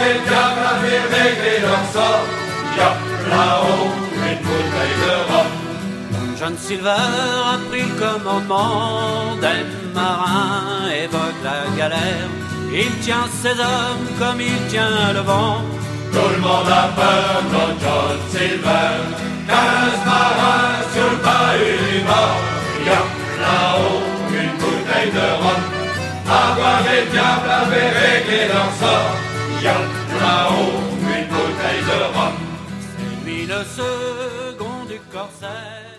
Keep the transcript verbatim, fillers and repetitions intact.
les diables avaient réglé leur sort. Y'a là-haut une bouteille de rhum. John Silver a pris le commandement des marins, évoque la galère. Il tient ses hommes comme il tient le vent. Tout le monde a peur quand John Silver. Quinze marins sur le bahut du bord. Y'a là-haut une bouteille de rhum. À boire les diables avaient réglé leur sort. Y'a là-haut une bouteille de rhum. C'est lui le second du corsaire.